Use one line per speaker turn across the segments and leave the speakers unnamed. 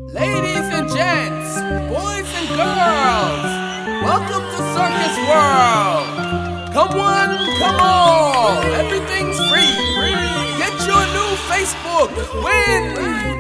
Ladies and gents, boys and girls, welcome to Circus World. Come one, come all, everything's free. Get your new Facebook. Win.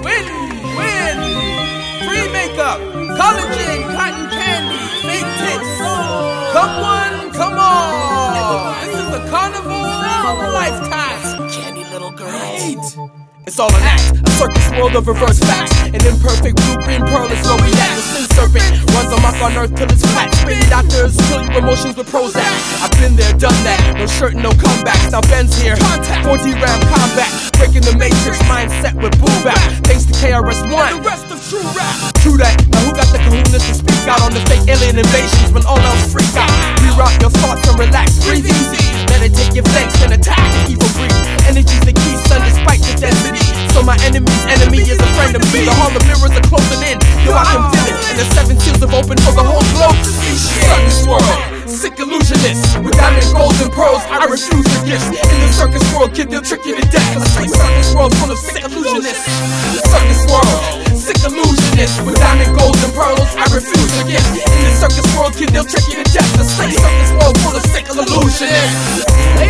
Free makeup, collagen, cotton candy, fake tits. Come one, come all. This is a carnival of a lifetime.
Candy little girl.
Right. It's all an act, a circus world of reverse facts. An imperfect blue-green pearl is where we at. The sin serpent runs amok on earth till it's flat. Spitting doctors kill your emotions with Prozac. I've been there, done that, no shirt and no comebacks. Now Ben's here, contact 4D Ram combat. Breaking the matrix mindset with boom back. Thanks to KRS-One and the rest of true rap. True that, now who got the kahunas to speak out on the fake alien invasions when all else freak out? Reroute your thoughts and relax, breathe easy. Meditate, give thanks and attack, evil breathe. Energy's the key, son, despite the density. So my enemy's enemy is a friend of me. The hall of mirrors are closing in, yo I can feel it. And the 7 seals have opened for the whole globe to see shit. Circus world, sick illusionists with diamond, gold and pearls, I refuse the gifts. In the circus world, kid, they'll trick you to death. The circus world full of sick illusionists. Circus world, sick illusionists with diamond, gold and pearls, I refuse the gifts. In the circus world, kid, they'll trick you to death. The circus world full of sick illusionists.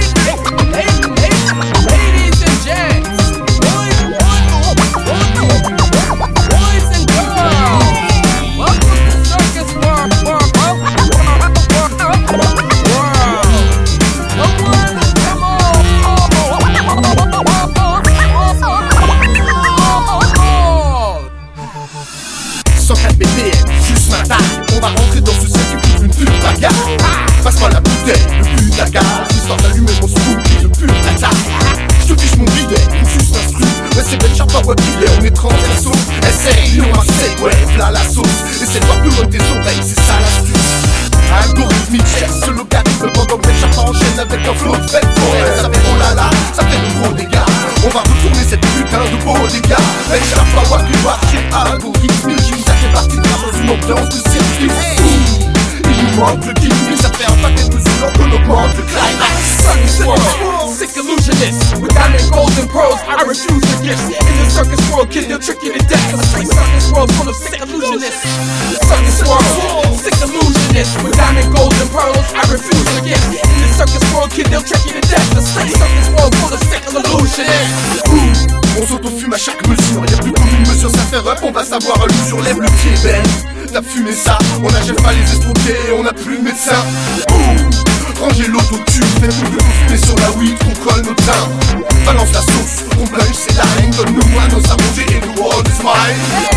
Ladies and gents, boys and girls, welcome to Circus World.
Juste ma taille, on va rentrer dans ce circuit pour une pure bagarre. Passe-moi la bouteille, le but de la gare. Histoire d'allumer mon scooby, le pur bataille. Je te fiche mon bidet, une juste instru. Ouais c'est belle chapa what il est, on est transverso. Essaye, nous on sait, ouais, v'là la sauce. Essaie de voir plus loin de tes oreilles, c'est ça l'astuce. Algorithmique, cherche ce logarithme pendant que les chapa enchaînent avec un flow de fête. Ça fait oh là là, ça fait de gros dégâts. On va retourner cette putain de beau dégâts. Les chapa what you watch, c'est algorithmique. Ça fait partie de une ambiance de circuit. Il nous manque le gimmick, ça fait un paquet de mesures qu'on augmente le climax.
Circus world, sick illusionists with diamond, gold and pearls, I refuse the gifts. In the circus world, kid, they'll trick you to death. The circus world full of sick illusionists. Circus world, sick illusionists with diamond, gold and pearls, I refuse the gifts. In the circus world, kid, they'll trick you to death. The circus world full of sick illusionists.
On s'auto-fume à chaque mesure, y'a plus qu'une mesure, ça fait rep, on va savoir l'usure, lève le pied, Ben. T'as fumé ça, on n'achète pas les estroquets, on n'a plus de médecin. Rangez l'autotune, faites tout de fumer sur la weed, qu'on colle nos timbres. Balance la sauce, on plunge, c'est la reine, donne-nous à nos à manger et le world is mine.